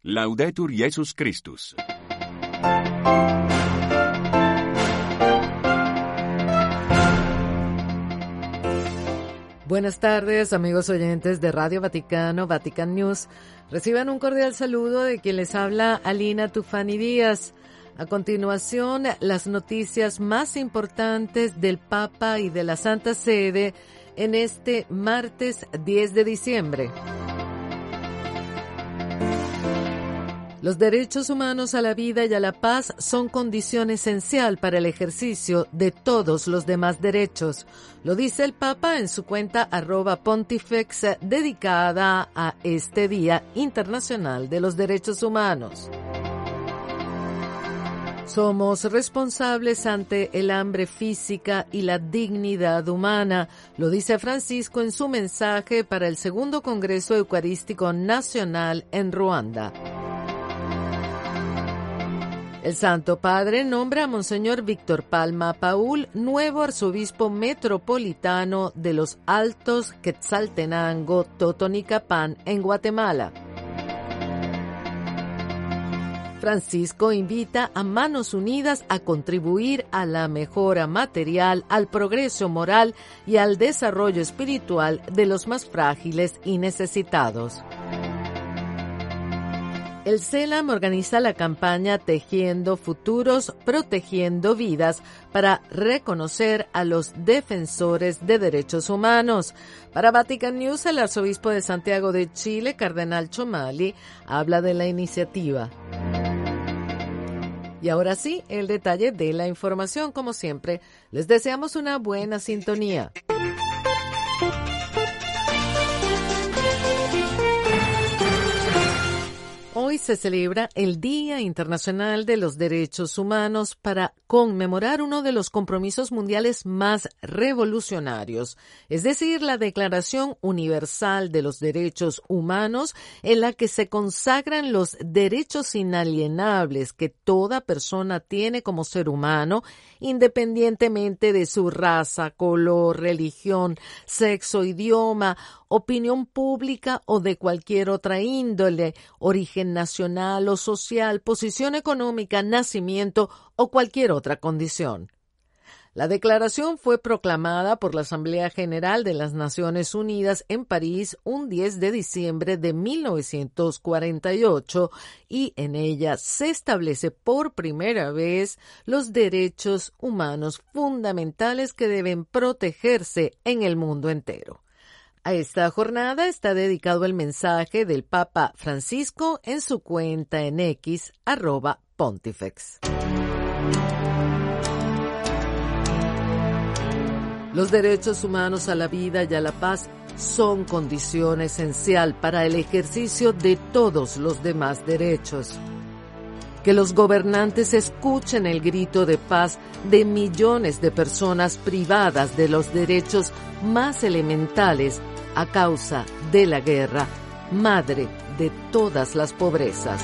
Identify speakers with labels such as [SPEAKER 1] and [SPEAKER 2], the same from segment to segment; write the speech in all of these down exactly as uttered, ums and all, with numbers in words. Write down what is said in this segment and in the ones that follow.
[SPEAKER 1] Laudetur Jesus Christus.
[SPEAKER 2] Buenas tardes, amigos oyentes de Radio Vaticano, Vatican News. Reciban un cordial saludo de quien les habla, Alina Tufani Díaz. A continuación, las noticias más importantes del Papa y de la Santa Sede en este martes diez de diciembre. Los derechos humanos a la vida y a la paz son condición esencial para el ejercicio de todos los demás derechos. Lo dice el Papa en su cuenta arroba pontifex dedicada a este Día Internacional de los Derechos Humanos. Somos responsables ante el hambre física y la dignidad humana, lo dice Francisco en su mensaje para el segundo Congreso Eucarístico Nacional en Ruanda. El Santo Padre nombra a Monseñor Víctor Palma Paul nuevo arzobispo metropolitano de los Altos Quetzaltenango, Totonicapán, en Guatemala. Francisco invita a manos unidas a contribuir a la mejora material, al progreso moral y al desarrollo espiritual de los más frágiles y necesitados. El CELAM organiza la campaña Tejiendo Futuros, Protegiendo Vidas para reconocer a los defensores de derechos humanos. Para Vatican News, el arzobispo de Santiago de Chile, Cardenal Chomali, habla de la iniciativa. Y ahora sí, el detalle de la información. Como siempre, les deseamos una buena sintonía. Hoy se celebra el Día Internacional de los Derechos Humanos para conmemorar uno de los compromisos mundiales más revolucionarios, es decir, la Declaración Universal de los Derechos Humanos, en la que se consagran los derechos inalienables que toda persona tiene como ser humano, independientemente de su raza, color, religión, sexo, idioma, opinión pública o de cualquier otra índole, origen nacional o social, posición económica, nacimiento o cualquier otra condición. La declaración fue proclamada por la Asamblea General de las Naciones Unidas en París un diez de diciembre de mil novecientos cuarenta y ocho y en ella se establece por primera vez los derechos humanos fundamentales que deben protegerse en el mundo entero. A esta jornada está dedicado el mensaje del Papa Francisco en su cuenta en X, arroba pontifex. Los derechos humanos a la vida y a la paz son condición esencial para el ejercicio de todos los demás derechos. Que los gobernantes escuchen el grito de paz de millones de personas privadas de los derechos más elementales a causa de la guerra, madre de todas las pobrezas.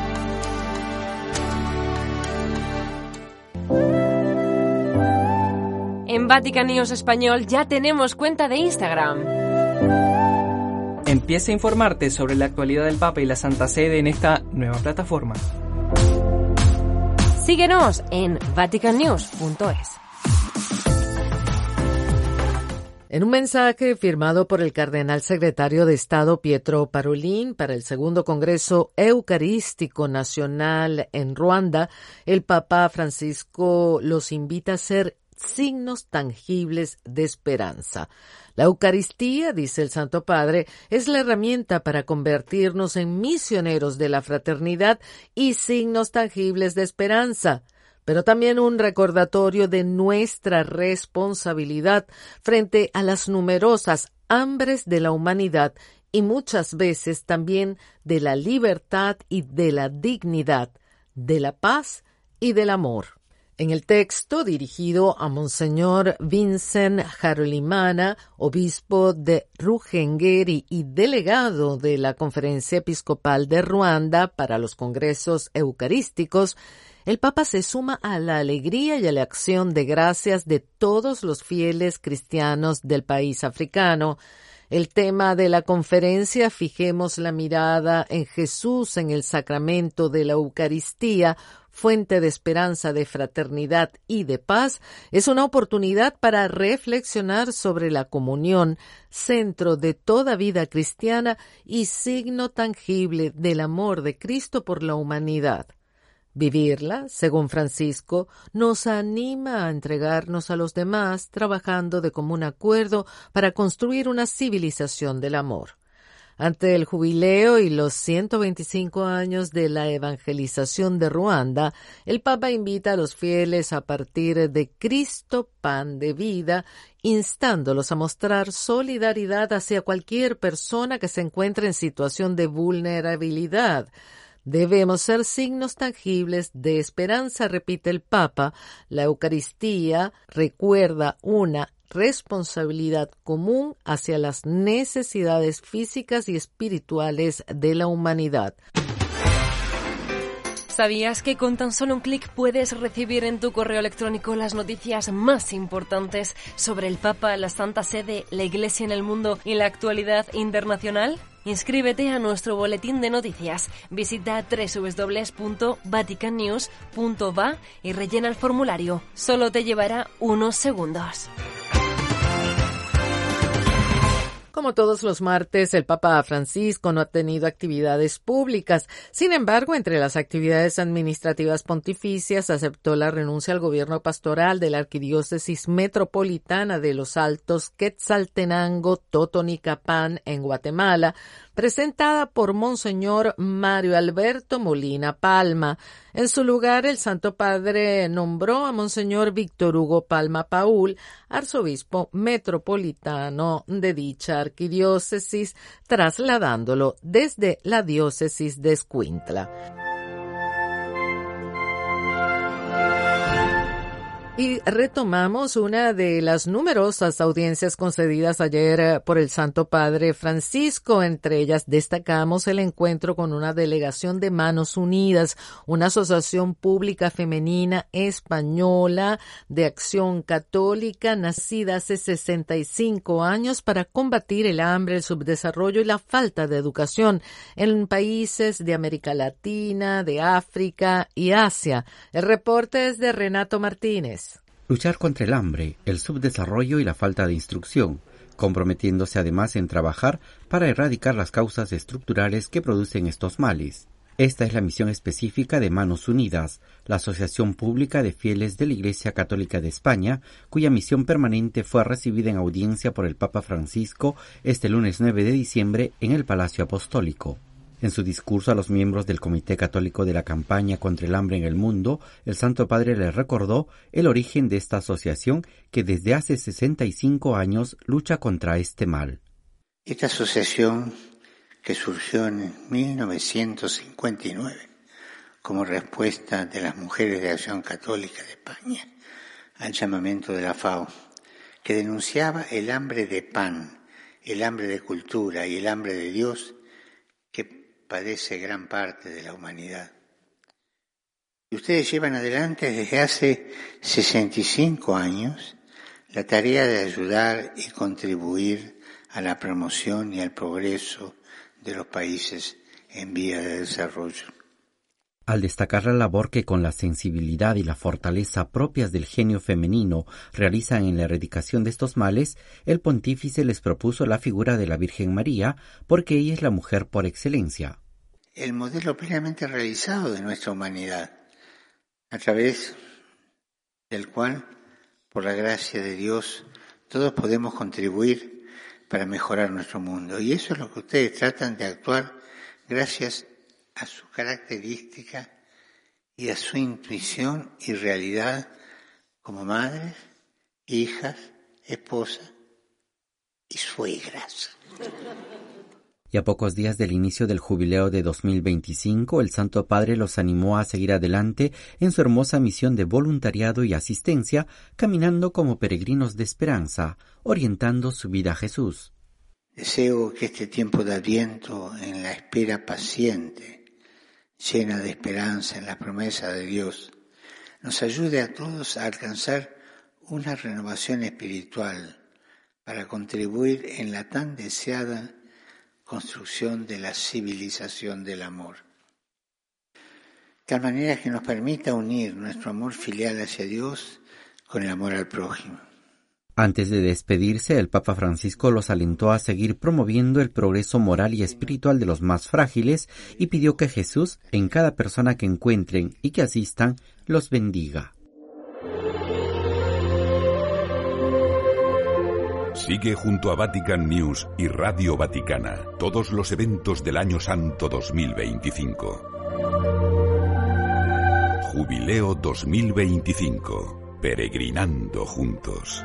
[SPEAKER 3] En Vatican News Español ya tenemos cuenta de Instagram.
[SPEAKER 4] Empieza a informarte sobre la actualidad del Papa y la Santa Sede en esta nueva plataforma.
[SPEAKER 3] Síguenos en vatican news punto es.
[SPEAKER 2] En un mensaje firmado por el cardenal secretario de Estado Pietro Parolin para el segundo Congreso Eucarístico Nacional en Ruanda, el Papa Francisco los invita a ser signos tangibles de esperanza. La Eucaristía, dice el Santo Padre, es la herramienta para convertirnos en misioneros de la fraternidad y signos tangibles de esperanza, pero también un recordatorio de nuestra responsabilidad frente a las numerosas hambres de la humanidad y muchas veces también de la libertad y de la dignidad, de la paz y del amor. En el texto dirigido a Monseñor Vincent Jarolimana, obispo de Ruhengeri y delegado de la Conferencia Episcopal de Ruanda para los Congresos Eucarísticos, el Papa se suma a la alegría y a la acción de gracias de todos los fieles cristianos del país africano. El tema de la conferencia, Fijemos la mirada en Jesús en el sacramento de la Eucaristía, fuente de esperanza, de fraternidad y de paz, es una oportunidad para reflexionar sobre la comunión, centro de toda vida cristiana y signo tangible del amor de Cristo por la humanidad. Vivirla, según Francisco, nos anima a entregarnos a los demás, trabajando de común acuerdo para construir una civilización del amor. Ante el jubileo y los ciento veinticinco años de la evangelización de Ruanda, el Papa invita a los fieles a partir de Cristo, pan de vida, instándolos a mostrar solidaridad hacia cualquier persona que se encuentre en situación de vulnerabilidad. Debemos ser signos tangibles de esperanza, repite el Papa. La Eucaristía recuerda una responsabilidad común hacia las necesidades físicas y espirituales de la humanidad.
[SPEAKER 3] ¿Sabías que con tan solo un clic puedes recibir en tu correo electrónico las noticias más importantes sobre el Papa, la Santa Sede, la Iglesia en el mundo y la actualidad internacional? Inscríbete a nuestro boletín de noticias. Visita doble u doble u doble u punto vatican news punto va y rellena el formulario. Solo te llevará unos segundos.
[SPEAKER 2] Como todos los martes, el Papa Francisco no ha tenido actividades públicas. Sin embargo, entre las actividades administrativas pontificias, aceptó la renuncia al gobierno pastoral de la Arquidiócesis Metropolitana de los Altos Quetzaltenango, Totonicapán, en Guatemala, presentada por Monseñor Mario Alberto Molina Palma. En su lugar, el Santo Padre nombró a Monseñor Víctor Hugo Palma Paul, arzobispo metropolitano de dicha arquidiócesis, trasladándolo desde la diócesis de Escuintla. Y retomamos una de las numerosas audiencias concedidas ayer por el Santo Padre Francisco. Entre ellas destacamos el encuentro con una delegación de Manos Unidas, una asociación pública femenina española de acción católica nacida hace sesenta y cinco años para combatir el hambre, el subdesarrollo y la falta de educación en países de América Latina, de África y Asia. El reporte es de Renato Martínez.
[SPEAKER 5] Luchar contra el hambre, el subdesarrollo y la falta de instrucción, comprometiéndose además en trabajar para erradicar las causas estructurales que producen estos males. Esta es la misión específica de Manos Unidas, la Asociación Pública de Fieles de la Iglesia Católica de España, cuya misión permanente fue recibida en audiencia por el Papa Francisco este lunes nueve de diciembre en el Palacio Apostólico. En su discurso a los miembros del Comité Católico de la Campaña contra el Hambre en el Mundo, el Santo Padre les recordó el origen de esta asociación que desde hace sesenta y cinco años lucha contra este mal.
[SPEAKER 6] Esta asociación, que surgió en mil novecientos cincuenta y nueve como respuesta de las mujeres de Acción Católica de España al llamamiento de la FAO, que denunciaba el hambre de pan, el hambre de cultura y el hambre de Dios que padece gran parte de la humanidad. Y ustedes llevan adelante desde hace sesenta y cinco años la tarea de ayudar y contribuir a la promoción y al progreso de los países en vía de desarrollo.
[SPEAKER 5] Al destacar la labor que con la sensibilidad y la fortaleza propias del genio femenino realizan en la erradicación de estos males, el pontífice les propuso la figura de la Virgen María, porque ella es la mujer por excelencia.
[SPEAKER 6] El modelo plenamente realizado de nuestra humanidad, a través del cual, por la gracia de Dios, todos podemos contribuir para mejorar nuestro mundo. Y eso es lo que ustedes tratan de actuar gracias a su característica y a su intuición y realidad como madres, hijas, esposas y suegras.
[SPEAKER 5] Y a pocos días del inicio del jubileo de dos mil veinticinco, el Santo Padre los animó a seguir adelante en su hermosa misión de voluntariado y asistencia, caminando como peregrinos de esperanza, orientando su vida a Jesús.
[SPEAKER 6] Deseo que este tiempo de Adviento, en la espera paciente, llena de esperanza en la promesa de Dios, nos ayude a todos a alcanzar una renovación espiritual para contribuir en la tan deseada construcción de la civilización del amor. De tal manera que nos permita unir nuestro amor filial hacia Dios con el amor al prójimo.
[SPEAKER 5] Antes de despedirse, el Papa Francisco los alentó a seguir promoviendo el progreso moral y espiritual de los más frágiles y pidió que Jesús, en cada persona que encuentren y que asistan, los bendiga.
[SPEAKER 1] Sigue junto a Vatican News y Radio Vaticana todos los eventos del Año Santo dos mil veinticinco. Jubileo dos mil veinticinco. Peregrinando juntos.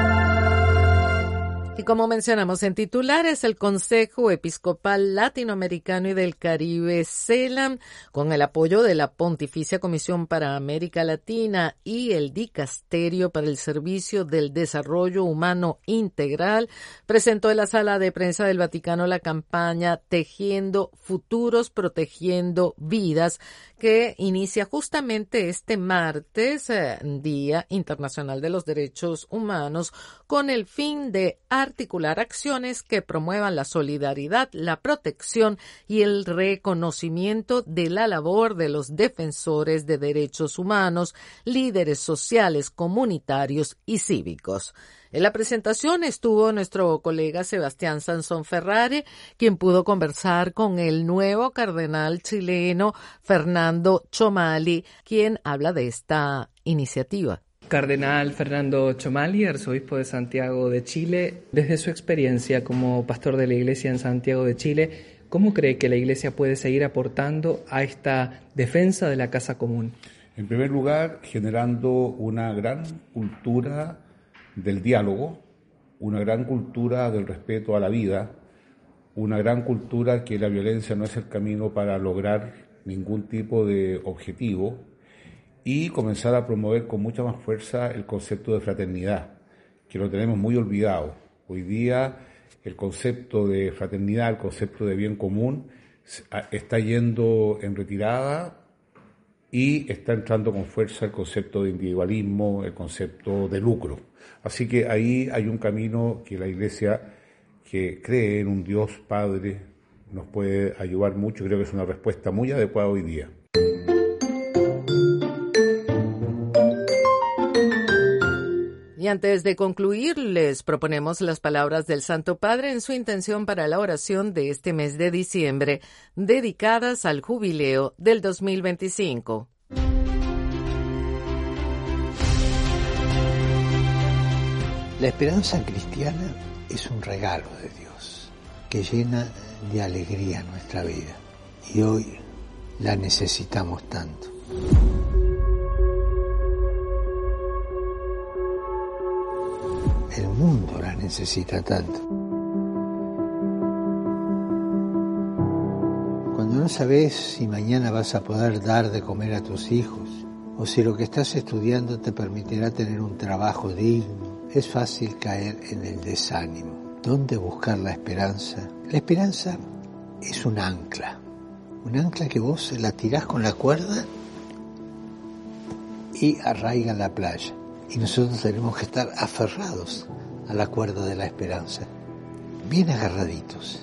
[SPEAKER 2] Y como mencionamos en titulares, el Consejo Episcopal Latinoamericano y del Caribe, CELAM, con el apoyo de la Pontificia Comisión para América Latina y el Dicasterio para el Servicio del Desarrollo Humano Integral, presentó en la sala de prensa del Vaticano la campaña Tejiendo Futuros, Protegiendo Vidas, que inicia justamente este martes, eh, Día Internacional de los Derechos Humanos, con el fin de articular acciones que promuevan la solidaridad, la protección y el reconocimiento de la labor de los defensores de derechos humanos, líderes sociales, comunitarios y cívicos. En la presentación estuvo nuestro colega Sebastián Sansón Ferrari, quien pudo conversar con el nuevo cardenal chileno Fernando Chomali, quien habla de esta iniciativa.
[SPEAKER 4] Cardenal Fernando Chomali, arzobispo de Santiago de Chile, desde su experiencia como pastor de la Iglesia en Santiago de Chile, ¿cómo cree que la Iglesia puede seguir aportando a esta defensa de la casa común?
[SPEAKER 7] En primer lugar, generando una gran cultura del diálogo, una gran cultura del respeto a la vida, una gran cultura que la violencia no es el camino para lograr ningún tipo de objetivo, y comenzar a promover con mucha más fuerza el concepto de fraternidad, que lo tenemos muy olvidado. Hoy día el concepto de fraternidad, el concepto de bien común, está yendo en retirada y está entrando con fuerza el concepto de individualismo, el concepto de lucro. Así que ahí hay un camino que la Iglesia, que cree en un Dios Padre, nos puede ayudar mucho. Creo que es una respuesta muy adecuada hoy día.
[SPEAKER 2] Y antes de concluir, les proponemos las palabras del Santo Padre en su intención para la oración de este mes de diciembre, dedicadas al jubileo del dos mil veinticinco.
[SPEAKER 6] La esperanza cristiana es un regalo de Dios que llena de alegría nuestra vida, y hoy la necesitamos tanto. El mundo la necesita tanto. Cuando no sabes si mañana vas a poder dar de comer a tus hijos, o si lo que estás estudiando te permitirá tener un trabajo digno, es fácil caer en el desánimo. ¿Dónde buscar la esperanza? La esperanza es un ancla, un ancla que vos la tirás con la cuerda y arraiga en la playa. Y nosotros tenemos que estar aferrados a la cuerda de la esperanza, bien agarraditos.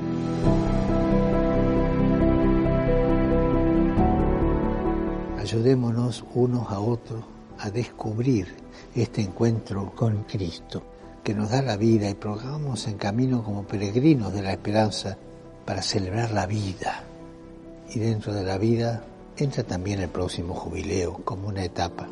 [SPEAKER 6] Ayudémonos unos a otros a descubrir este encuentro con Cristo, que nos da la vida, y programos en camino como peregrinos de la esperanza para celebrar la vida. Y dentro de la vida entra también el próximo jubileo como una etapa.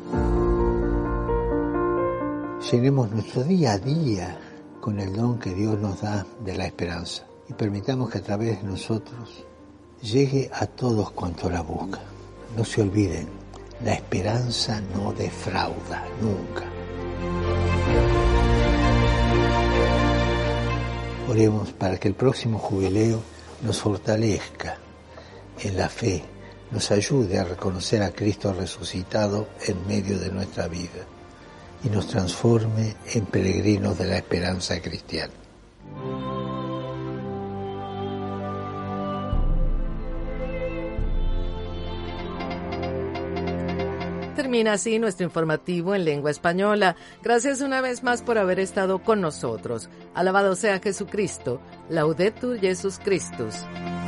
[SPEAKER 6] Llenemos nuestro día a día con el don que Dios nos da de la esperanza y permitamos que a través de nosotros llegue a todos cuantos la buscan. No se olviden, la esperanza no defrauda nunca. Oremos para que el próximo jubileo nos fortalezca en la fe, nos ayude a reconocer a Cristo resucitado en medio de nuestra vida y nos transforme en peregrinos de la esperanza cristiana.
[SPEAKER 2] termina así nuestro informativo en lengua española. Gracias una vez más por haber estado con nosotros. Alabado sea Jesucristo. Laudetur Jesus Christus.